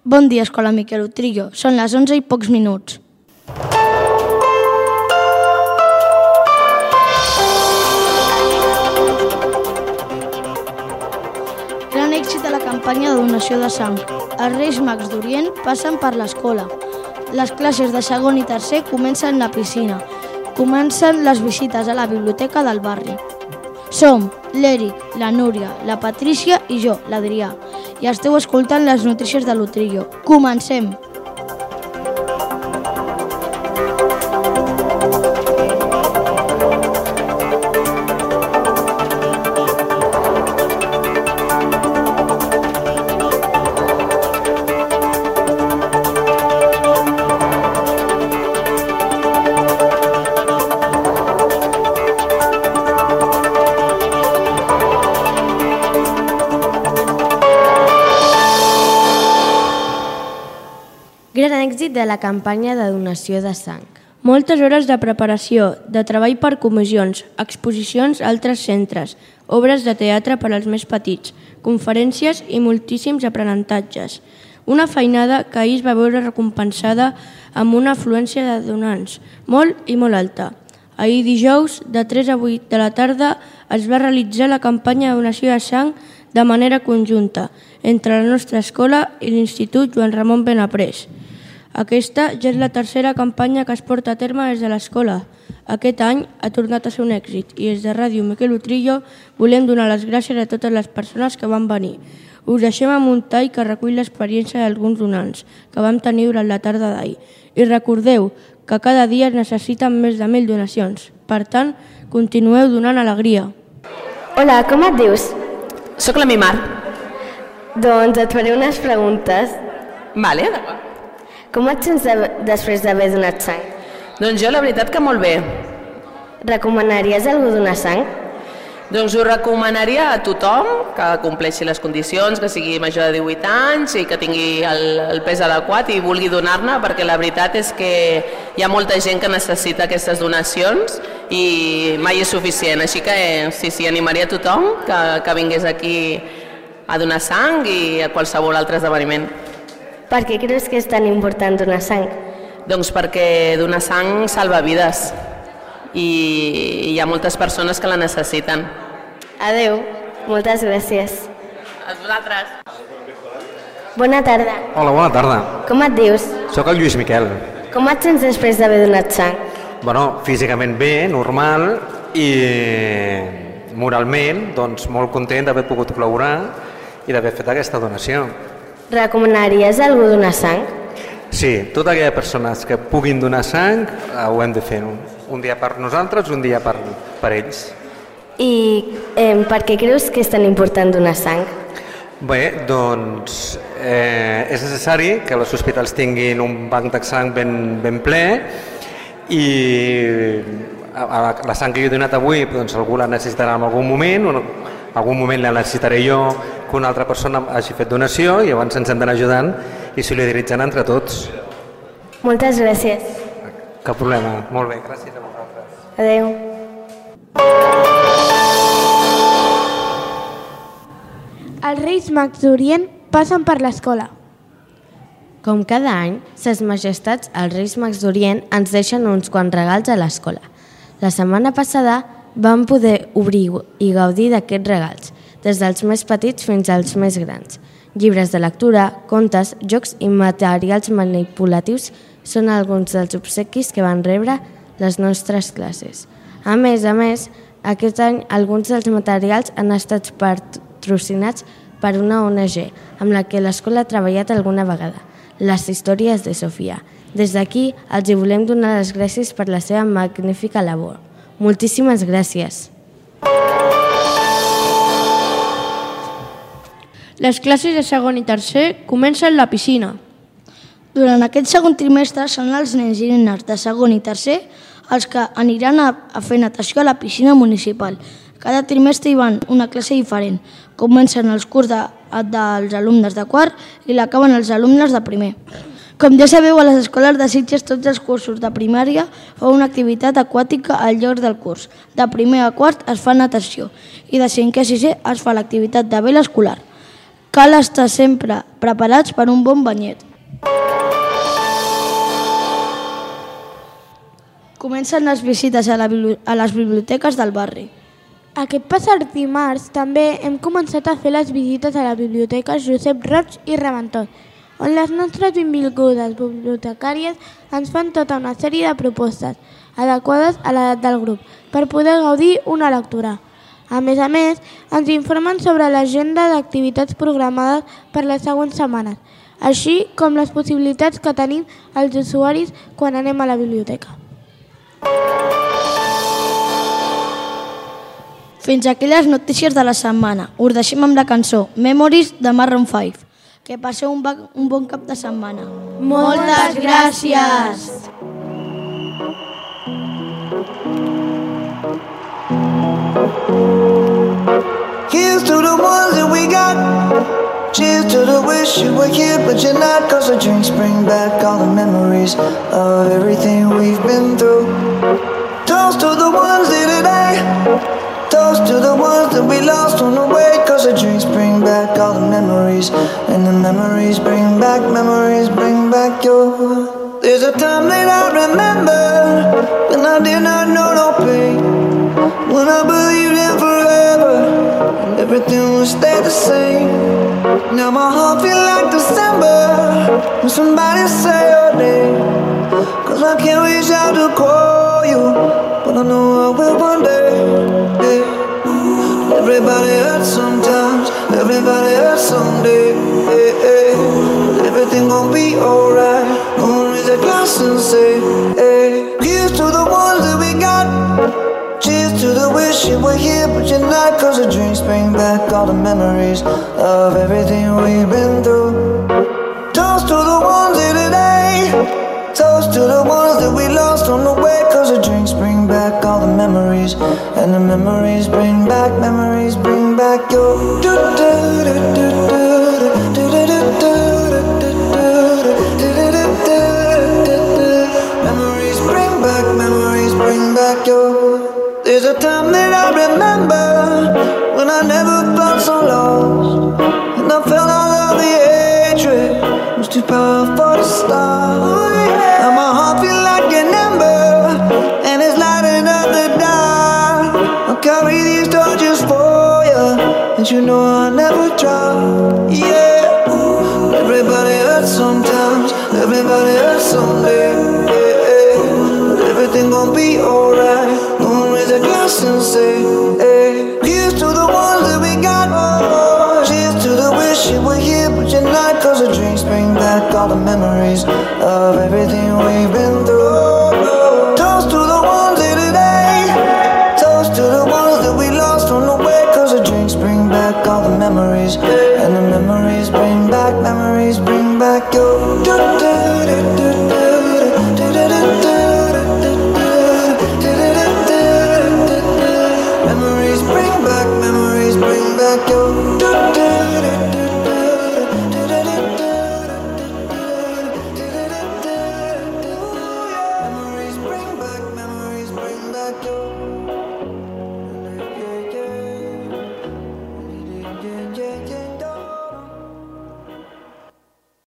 Bon dia, Escola Miquel Utrillo. Són les 11 i pocs minuts. Gran èxit de la campanya de donació de sang. Els Reis Mags d'Orient passen per l'escola. Les classes de segon i tercer comencen a la piscina. Comencen les visites a la biblioteca del barri. Som l'Eric, la Núria, la Patrícia i jo, l'Adrià. I esteu escoltant les notícies de l'Utrillo. Comencem! Gran èxit de la campanya de donació de sang. Moltes hores de preparació, de treball per comissions, exposicions a altres centres, obres de teatre per als més petits, conferències i moltíssims aprenentatges. Una feinada que ahir es va veure recompensada amb una afluència de donants molt i molt alta. Ahir dijous, de 3 a 8 de la tarda, es va realitzar la campanya de donació de sang de manera conjunta entre la nostra escola i l'Institut Joan Ramon Benaprés. Aquesta ja és la tercera campanya que es porta a terme des de l'escola. Aquest any ha tornat a ser un èxit i des de Ràdio Miquel Utrillo volem donar les gràcies a totes les persones que van venir. Us deixem amb un tall que recull l'experiència d'alguns donants que vam tenir durant la tarda d'ahir. I recordeu que cada dia es necessiten més de 1.000 donacions. Per tant, continueu donant alegria. Hola, com et dius? Soc la Mimar. Doncs et faré unes preguntes. Vale, d'acord. Com et sents després d'haver donat sang? Doncs jo la veritat que molt bé. Recomanaries a algú donar sang? Doncs ho recomanaria a tothom que compleixi les condicions, que sigui major de 18 anys i que tingui el pes adequat i vulgui donar-ne, perquè la veritat és que hi ha molta gent que necessita aquestes donacions i mai és suficient. Així que sí, animaria a tothom que vingués aquí a donar sang i a qualsevol altre esdeveniment. Per què creus que és tan important donar sang? Doncs perquè donar sang salva vides i hi ha moltes persones que la necessiten. Adeu, moltes gràcies. A vosaltres. Bona tarda. Hola, bona tarda. Com et dius? Soc el Lluís Miquel. Com et sents després d'haver donat sang? Bueno, físicament bé, normal, i moralment, doncs molt content d'haver pogut col·laborar i d'haver fet aquesta donació. Recomanaries a algú donar sang? Sí, totes aquelles persones que puguin donar sang ho hem de fer. Un dia per nosaltres, un dia per ells. I per què creus que és tan important donar sang? Bé, doncs és necessari que els hospitals tinguin un banc de sang ben ple i la sang que jo he donat avui doncs algú la necessitarà en algun moment, en algun moment la necessitaré jo, que una altra persona hagi fet donació i llavors ens hem d'anar ajudant i solidaritzant entre tots. Moltes gràcies. Cap problema. Molt bé, gràcies a vosaltres. Adeu. Els Reis Mags d'Orient passen per l'escola. Com cada any, Ses Majestats, els Reis Mags d'Orient, ens deixen uns quants regals a l'escola. La setmana passada vam poder obrir i gaudir d'aquests regals, des dels més petits fins als més grans. Llibres de lectura, contes, jocs i materials manipulatius són alguns dels obsequis que van rebre les nostres classes. A més, aquest any alguns dels materials han estat patrocinats per una ONG amb la que l'escola ha treballat alguna vegada, les històries de Sofia. Des d'aquí els hi volem donar les gràcies per la seva magnífica labor. Moltíssimes gràcies. Les classes de segon i tercer comencen a la piscina. Durant aquest segon trimestre són els nens i nenes de segon i tercer els que aniran a fer natació a la piscina municipal. Cada trimestre hi van una classe diferent. Comencen els curs dels alumnes de quart i l'acaben els alumnes de primer. Com ja sabeu, a les escoles de Sitges tots els cursos de primària fan una activitat aquàtica al llarg del curs. De primer a quart es fa natació i de cinquè a sisè es fa l'activitat de vela escolar. Cal estar sempre preparats per un bon banyet. Comencen les visites a les biblioteques del barri. Aquest passat dimarts també hem començat a fer les visites a la biblioteca Josep Roig i Reventós, on les nostres benvingudes bibliotecàries ens fan tota una sèrie de propostes adequades a l'edat del grup per poder gaudir una lectura. A més, ens informen sobre l'agenda d'activitats programades per les següents setmanes, així com les possibilitats que tenim els usuaris quan anem a la biblioteca. Fins aquí les notícies de la setmana. Us deixem amb la cançó Memories de Maroon 5. Que passeu un bon cap de setmana. Moltes gràcies! Here's to the ones that we got. Cheers to the wish you were here but you're not. Cause the drinks bring back all the memories of everything we've been through. Toast to the ones here today. Toast to the ones that we lost on the way. Cause the drinks bring back all the memories. And the memories bring back your. There's a time that I remember when I did not know no pain, when I believed in forever and everything would stay the same. Now my heart feel like December when somebody say your name. Cause I can't reach out to call you, but I know I will one day. Yeah. Everybody hurts sometimes, everybody hurts someday. Everything gon' be alright. Gonna raise a glass and say, hey. Here's to the ones that we got. Cheers to the wish you were here but you're not. Cause the drinks bring back all the memories of everything we've been through. Toast to the ones here today. Toast to the ones that we lost on the way. Cause the drinks bring back all the memories. And the memories bring back your. Memories bring back your. There's a time that I remember when I never felt so lost, and I felt all of the hatred was too powerful to stop. Now my heart feel like an ember, and it's lighting up the dark. I'll carry these torches for you, and you know I'll never drop. Yeah, everybody hurts sometimes, everybody hurts someday. Everything gon' be alright. Gonna raise a glass and say, hey. Here's to the ones that we got. Cheers to the wish you were here but you're not. Cause the drinks bring back all the memories of everything we've been through. Toast to the ones here today. Toast to the ones that we lost on the way. Cause the drinks bring back all the memories. And the memories bring back your.